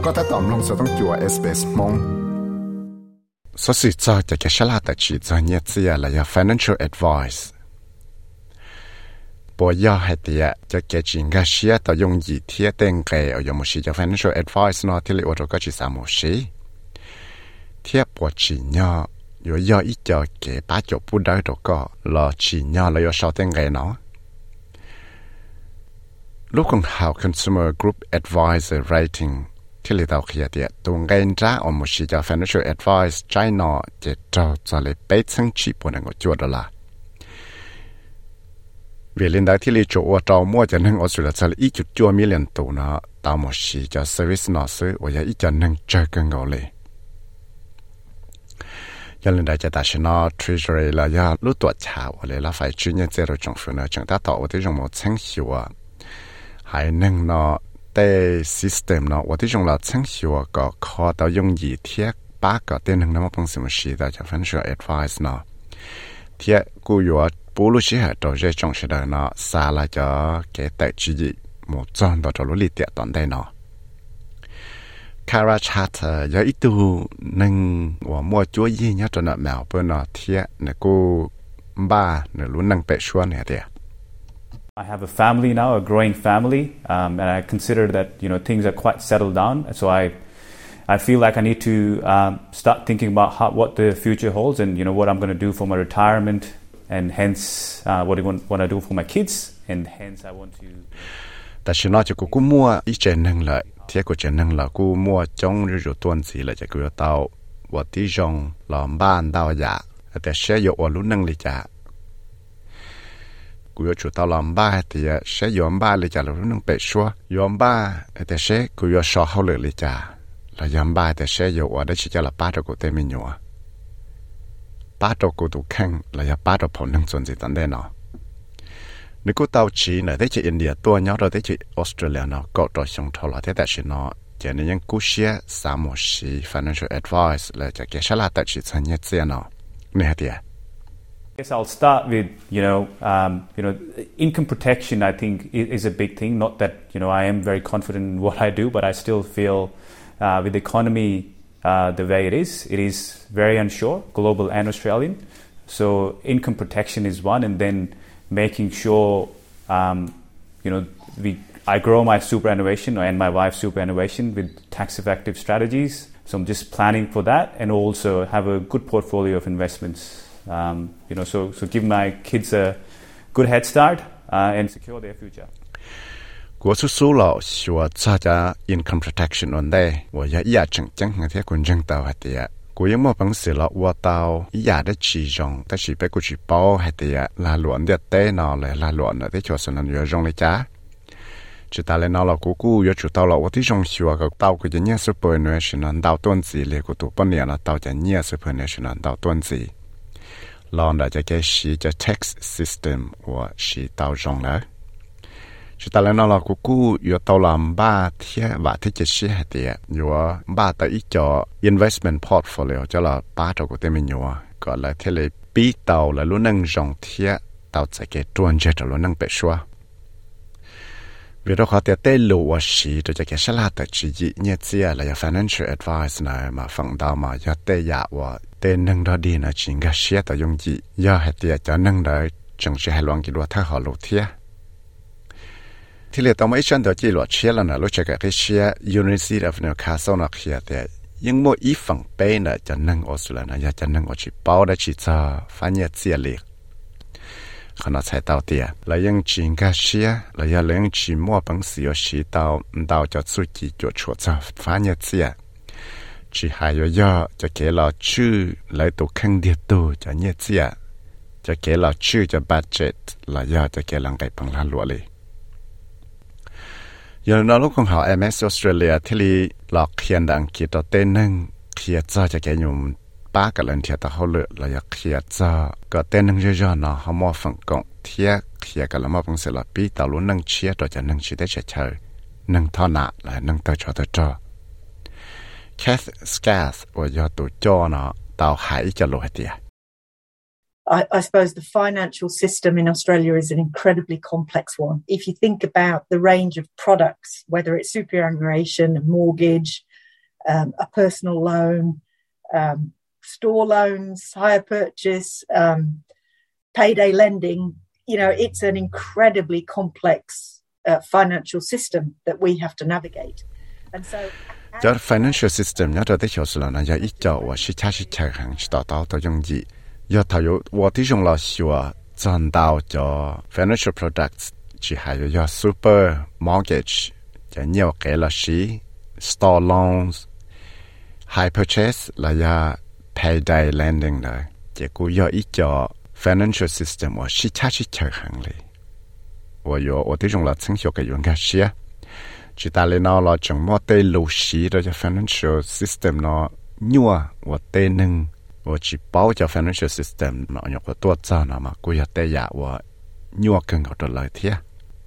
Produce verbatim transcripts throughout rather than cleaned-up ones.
ก็ถ้าตอมลงจะต้องจั่ว เอส บี เอส มงสสิจอจะแกฉลาดแต่จีจอเนี่ยเสียละยา financial advice ปอยาให้เตียจะแกจิงกาเชียต่อยงยีเทียเต็งเกเอายมุชีจะ financial advice เนาะที่เรียกว่าก็จีสามชีเทียบปวดจีเนาะอยู่ยาอีจอเกป้าจบพูดได้ตัวก็รอจีเนาะแล้วยาชอบเต็งเกเนาะลูกของเขา consumer group advisor rating ที่เรียกว่าเขียนเดียตรงเงินจ้าอมุชีจะ financial advice ใจเนาะจะเจ้าจะเลยไปทั้งชีพวันงจวดละเวลินได้ที่เรียกว่าเจ้ามั่วจะนั่งออสเตรเลียจะอีจุดจัวมิลลิอนตัวเนาะตามมุชีจะ service เนาะซื้อว่าอย่าอีจะนั่งเจอกันเอาเลยยันเล่นได้จะตัดสินว่า treasury ละยารู้ตัวชาวเลยละฝ่ายจุนยันเจริญจงฝืนเนาะจังตาต่อว่าที่จงมั่วเชิงหิวหายนั่งเนาะแต่ system เนาะว่าที่จงเราเชิงหิวก็ขอต่อยงยีเทียกป้าก็เต้นหนึ่งน้ำมันเป็นสมุชีแต่จะ financial advice เนาะเทียกูอยู่ปูลุชิหะตัวเจจงเสดเนาะซาลาจะเกแต่จีหมู่จอนต่อจะรู้ลิเตียตอนได้เนาะคาราชาเธอยาอีตูหนึ่งว่ามัวจัวยี่เนี่ยจนแมวเปิ้นเนาะเทียเนี่ยกูบ้าเนี่ยรู้นั่งเป็ดชวนเนี่ยเดีย I have a family now, a growing family, um, and I consider that you know things are quite settled down. So I, I feel like I need to um, start thinking about how, what the future holds, and you know what I'm going to do for my retirement, and hence uh, what I want, want to do for my kids, and hence I want to. แต่ฉันน่าจะกูกูมัวอีเจนหนึ่งเลยเทียกูเจนหนึ่งละกูมัวจงรู้จุดต้นสีเลยจะกูจะเตาวัดที่จงหลอมบ้านเตาหยาแต่เชื่ออยู่ว่ารู้นั่งเลยจ้ะกูจะจุดตลอดบ้าแต่เชื่อยอมบ้าเลยจ้ะเรารู้นึงเป็ดชัวยอมบ้าแต่เชื่อกูจะชอบเขาเลยเลยจ้ะเรายอมบ้าแต่เชื่ออยู่ว่าได้ชิจาละป้าตัวกูเต็มมีหนัวป้าตัวกูถูกแข่งเราจะป้าตัวผลทั้งส่วนสิตันได้เนาะนึกกูเตาจีเนี่ยได้จากอินเดียตัวเนาะเราได้จากออสเตรเลียเนาะก็ตัวชงทอละแต่แต่ชิเนาะเจนยังกูเชื่อสามชี financial advice เลยจะแกฉลาดแต่ชิสัญญาเสียเนาะเนี่ยเดีย I guess I'll start with, you know, um, you know, income protection, I think, is, is a big thing. Not that, you know, I am very confident in what I do, but I still feel uh, with the economy uh, the way it is, it is very unsure, global and Australian. So income protection is one, and then making sure, um, you know, we I grow my superannuation and my wife's superannuation with tax-effective strategies. So I'm just planning for that, and also have a good portfolio of investments. Um, you know, so so give my kids a good head start uh, and secure their future. 我叔叔老说这家 income protection on day 我也也正正那天kun正到下底啊，我也冇本事了，我到一夜的其中，但是被过去包下底啊，拉乱的带闹嘞，拉乱的，的就是那有用的家。直到来闹了姑姑，又知道了我的中学个到个人家 superannuation 到段子嘞，个都半年了，到人家 superannuation 到段子。ลองได้จะแก้ชีจะ tax system ว่าชีเตาจงแล้วชีตาแล้วเรากูกู้อยู่เตาลำบ้าเทียว่าที่จะชี้ให้เดียอยู่บ้าแต่อีจอ investment portfolio จะเราป้าเรากูเต็มอยู่ก็เลยเทเลยปีเตาแล้วรู้นั่งจงเทียเตาจะแก้จวนเจจะรู้นั่งเปชัววิธีเขาเตะเตะรู้ว่าชีจะแก้ฉลาดแต่ชีเนี่ยเสียเลย financial advice นะมาฟังดาวมาจะเตะยาว่าเต้นนั่งดอดีนะจริงก็เสียแต่ยงจีย่าให้เตียจะนั่งได้จงจะให้ลองกินว่าถ้าเขาลูกเทียที่เหลือต้องไม่ชันตัวจีหลวดเชียแล้วนะรู้จักกับเชีย University of Newcastle นักเขียแต่ยังโมอีฝั่งเป้น่ะจะนั่งออสเตรเลียนะอยากจะนั่งออชิเป้าได้จีจะฟันเยเสียเล็กขณะใช้เตาเตียแล้วยังจริงก็เชียแล้วยังเลี้ยงจีมัวปังสีชีเตาเตาจะสุกี้จุดชัวจะฟันเยเสียchỉ hai yo yo cho kể là chữ lấy tổ khăn địa tổ cho nhẹ chia cho kể là chữ cho budget là yo cho kể là cái bằng lan lụa li giờ nó lúc con học em ét Australia thì li lọt khiên đăng ký tao tên nâng khiên cho cho kể nhung ba cái lần thiệt tao hậu lựa là yo khiên cho cái tên nâng yo yo nó họ mua phần cộng thiệt khiên cái là mua bằng sự là bi tao luôn nâng chia rồi cho nâng chỉ để chơi chơi nâng thọ nạ là nâng tao cho tao cho Kath Scath or your to John Tao Hai Jalotia. I, I suppose the financial system in Australia is an incredibly complex one. If you think about the range of products, whether it's superannuation, mortgage, um, a personal loan, um, store loans, hire purchase, um, payday lending. You know, it's an incredibly complex uh, financial system that we have to navigate. And so, the financial system, nhớ tới hiểu sự là nó giờ ít cho và sự cha sự chạy hàng chỉ tạo tạo dùng gì, giờ thảo yếu, và tí dùng là sửa chân đào cho financial products chỉ hay là super mortgage, cho nhiều cái là gì, store loans, high purchase là giờ payday lending này, chỉ có giờ ít cho financial system và sự cha sự chạy hàng này, và yếu, và tí dùng là chính hiểu cái dùng cái gì. Chỉ ta lên nó là chẳng mua tê lù xí đó cho financial system nó nhua và tê nâng và chỉ bảo cho financial system nó nhọc và tuột ra nó mà cũng là tê dạ và nhua cần có được lời thế.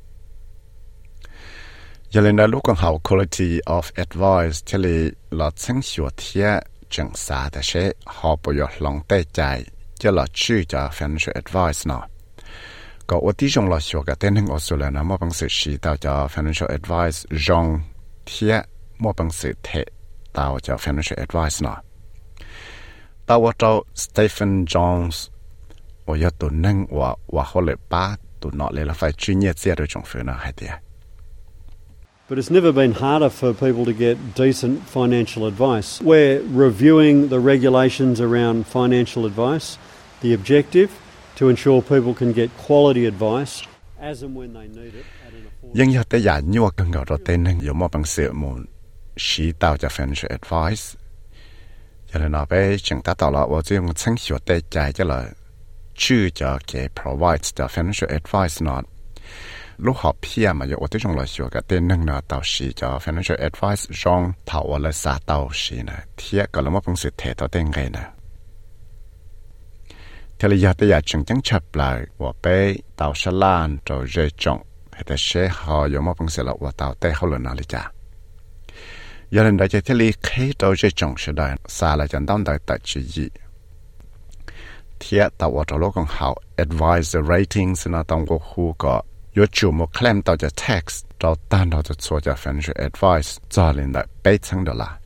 Giờ lên đó lúc còn học quality of advice thì là chính hiểu thế chẳng xaแต่sẽ họ bảo yo lòng tê chạy cho là chữ cho financial advice nó. Có ở tí trong là sửa cái tên hình Australia nó mua bằng sự chỉ tạo cho financial advice rong thiệt mua bằng sự thể tạo cho financial advice nó. Tạo ở trong Stephen Jones ở giờ tụi nâng và và họ lại ba tụi nó lại là phải chuyên nghiệp gì rồi trong phía nó hay thế. But it's never been harder for people to get decent financial advice. We're reviewing the regulations around financial advice. The objective to ensure people can get quality advice as and when they need it at an affordable. Nhưng giờ tới giờ nhiều cần gọi rồi tên nên dùng một bằng sự muốn chỉ tạo cho financial advice. Cho nên nó bé chẳng ta tạo là ở dưới một chính hiểu tới trái cho là chữ cho cái provide cho financial advice nó. Lúc họ pia mà ở tới trong loại hiểu cái tên nên nó tạo chỉ cho financial advice trong thảo ở là xã tạo chỉ này. Thiệt có là một bằng sự thể tạo tên cái này. Thế là giờ tới giờ chẳng chẳng chấp lại và bé tàu xa lan rồi rơi trọng hay là sẽ họ dùng một bằng sự là và tàu tê họ lần nào đi chả. Giờ lần đó chơi thế là khi tàu rơi trọng sẽ đợi xa là chẳng đón đợi tại chỉ gì. Thế tàu ở trong lúc còn học advisor ratings nó tổng của khu có yếu chủ một claim tàu cho tax tàu tan tàu cho số cho financial advice cho lên đợi bảy trăm đô la.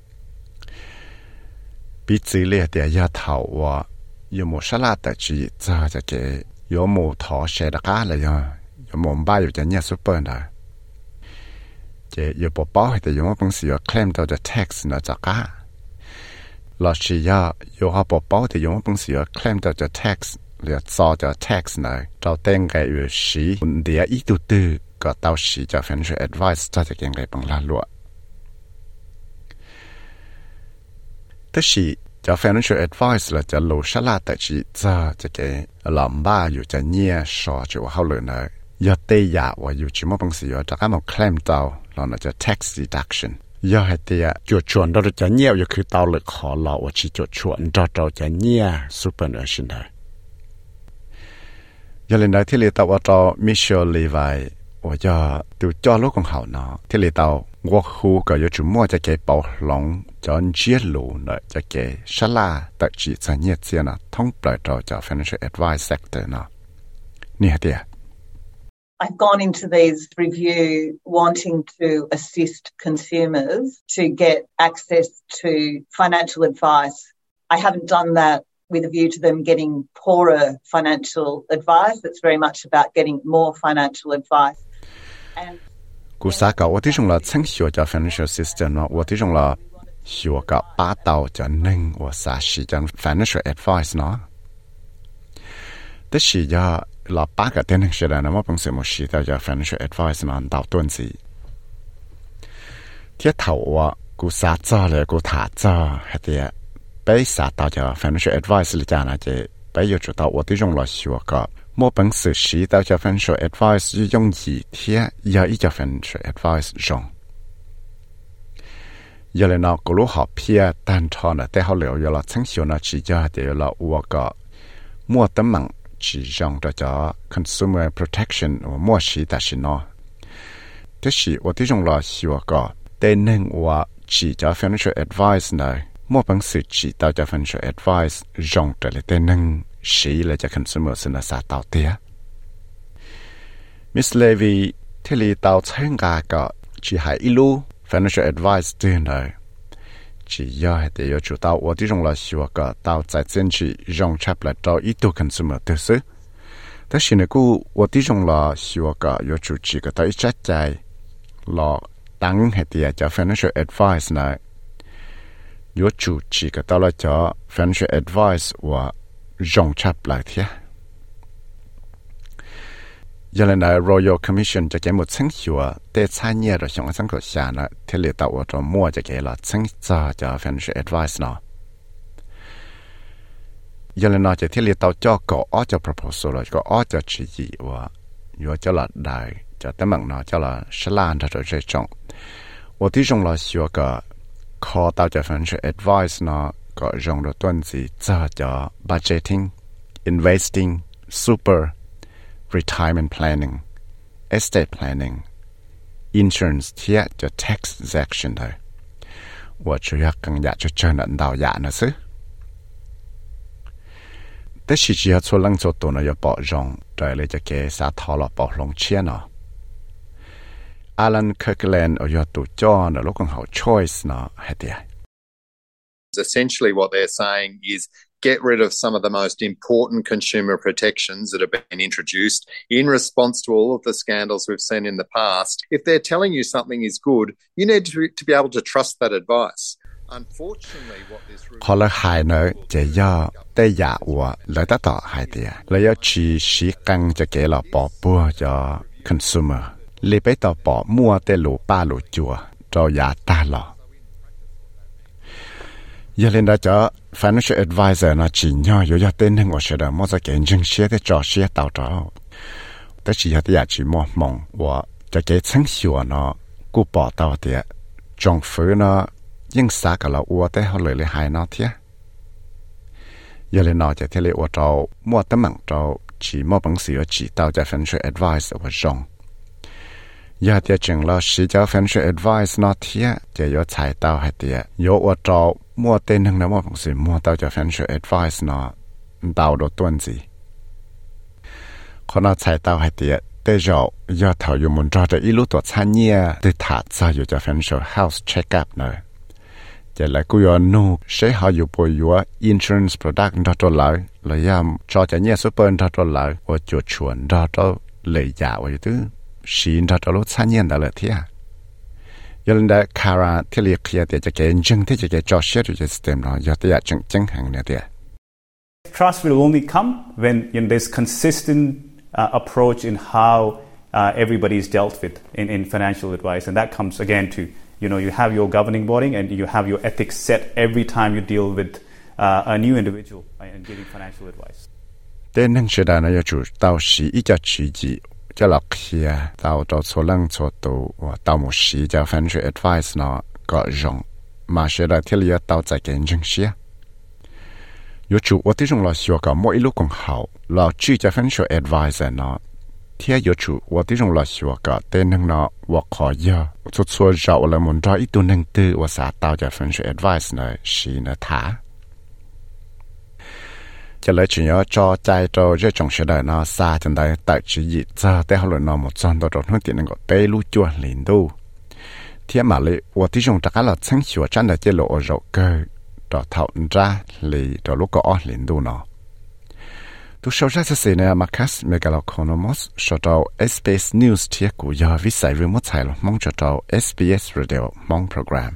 Bị chỉ lệ để giờ thảo và有冇沙拉的去做这个有冇拖鞋的家了呀？有冇买有只嘢 super 的？这有宝宝的有冇本事要 claim 到的 tax 呢？这家，老是要有好宝宝的有冇本事要 claim 到的 tax， 要做的 tax 呢？到定个月时，本地一度度个到时就 financial advice 做这个个帮拉落，但是。cho financial advice là cho lô sát la tại chỉ cho cho cái làm baอยู่จะเนี่ยสอจะว่าเขาเลยนะยอดเตยว่าอยู่ชิมบางสิ่งจะก็มา claim เตาเราน่ะจะ tax deduction ยอดให้เตยจุดชวนเราจะเนี่ยอยู่คือเตาเลยขอเราว่าชิจุดชวนเราเราจะเนี่ย superannuation ได้ยอดเลยนะที่เรียกว่าเรา Michelle Levi ว่าจะตัวจอลูกของเขาเนาะที่เรียก我户个有主摸这个包笼，叫接路呢，这个沙拉的几层业绩呢，通不着叫 financial advice sector 呢，你好的。 I've gone into these review wanting to assist consumers to get access to financial advice. I haven't done that with a view to them getting poorer financial advice. It's very much about getting more financial advice. And cú sa cả, 我哋用了清楚就 financial system 咯，我哋用了學個八道就能我啥時間 financial advice 咯。但是要老八個點能學的，那麼本身冇學到就 financial advice 咯，到段子。貼頭我cú sa做了cú塔做，係啲被啥到就 financial advice 嚟講呢，就被要做到我哋用了學個。冇本事時到就 financial advice 要用二天，要一就 financial advice 用。有嚟嗱，嗰路學片單場呢，但係了有了成效呢，只叫係有了我個冇得問，只用到咗 consumer protection 我冇時但是呢，但是我哋用了學個，但能我只叫 financial advice 呢，冇本事只到就 financial advice 用到嚟但能。She là cho consumer sinh ra tạo tiền. Miss Levy thì li tạo sáng gà có chỉ hay ilu financial advice tuyên rồi. chỉ do hay để chủ tàu ở tí trong là xua cả tàu tại trên chỉ rong chắp lại cho ít tu consumer thực sự. Thế xin này cô ở tí trong là xua cả do chủ chỉ cả tới chắc chạy là tăng hay để cho financial advice này. Do chủ chỉ cả tao là cho financial advice và rong chắp lại thế. Giờ này Royal Commission cho cái một chứng hiệu để参与的相关国家呢，提里到我这摸就给了证照叫 financial advice 呢。giờ này nó chỉ提里到叫个二叫 proposal 了，个二叫旨意我，我叫了来叫他们呢叫了十烂的这种，我这种了学个考到叫 financial advice 呢，个用的段子这叫 budgeting、investing、super。retirement planning, estate planning, insurance 贴就 tax section 的，我主要更加就真能到呀那是。但是只要做能做到呢，要保障，对了就给啥套了保龙钱呢。Alan Kirkland 我要读教呢，如果好 choice 呢，还得。 Essentially, what they're saying is get rid of some of the most important consumer protections that have been introduced in response to all of the scandals we've seen in the past. If they're telling you something is good, you need to, to be able to trust that advice. Unfortunately, what this có lẽ hai nơi chỉ do tây giả và lợi tất tỏ hai địa lợi do chỉ sĩ căng cho kể là bỏ bùa cho consumer lấy bấy tỏ bỏ mua tê lũ ba lũ chùa cho giả ta lọ. Giờ lên đó cho financial advisor nó chỉ nhau yếu tên hơn của sự đó mua ra cái chứng xe để cho xe tàu đó. Đó chỉ là cái chỉ mua mong và cho cái chứng hiệu nó cú bỏ tàu thì trong phủ nó nhưng sao cả là uo để họ lấy lại hai nó thế. Giờ lên nó cho thế là uo trâu mua tấm bằng trâu chỉ mua bằng sự chỉ tàu cho financial advisor và rong. Giờ thì chừng là sử cho financial advice nó thế chỉ có chạy tàu hay thì có uo trâu mua tên hơn nó mua bằng sự mua tàu cho financial advice nó tàu đồ tuần gì. Còn nó chạy tàu hay thì để rồi giờ thầu dùng muốn cho ít lúc tuổi thanh niên để thả ra cho financial health check up nữa. Chỉ là cứ yo nu sẽ họ dùng bồi yo insurance product đó cho lại là yam cho cho nhẹ super đó cho lại và cho chuẩn đó cho lấy giá vậy chứ xin đó cho lúc thanh niên đó là thế à. Giờ lên đây Kara thì liệt kia để cho cái chân thì cho cái cho share cho system nó giờ thì chân chân hàng này thế. Trust will only come when you know, there's consistent uh, approach in how uh, everybody is dealt with in, in financial advice, and that comes again to you know you have your governing body and you have your ethics set every time you deal with uh, a new individual and giving financial advice. Tên năng sẽ đàn ở chỗ tao sĩ ít cho chỉ gì cho lọc kia tao cho số lần số tụ và tao một sĩ cho financial advice nó có rộng mà sẽ là thiết lý tao tại cái chân xe. Yo chủ ở tí trong là xua cả mỗi lúc còn hậu là chỉ cho financial advisor nó thế yo chủ ở tí trong là xua cả tên năng nó và khó giờ chút số rộng là muốn cho ít tu năng tư và xã tao cho financial advice nó xí nó thả. Cho lấy chuyện nhớ cho trái cho rất trọng sự đời nó xa chân đấy tại chỉ gì giờ để họ luận nó một trăm đô trong hướng tiền của tây lu chua liền đu. Thế mà lấy ở tí trong tất cả là chứng hiệu chân là chế lộ ở rộng cơ đó thảo ra lì đó lúc có liền đu nó. Tu sau ra sẽ xin là Marcus Megalokonomos cho tàu ét bê ét News thiết của giờ viết sai với một tài mong cho tàu ét bê ét Radio mong program.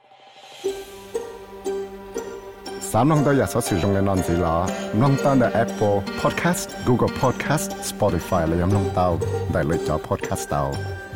Sám nông tôi sẽ sử dụng nền gì là nông tao là Apple Podcast, Google Podcast, Spotify là nông tao đại lựa chọn podcast tao.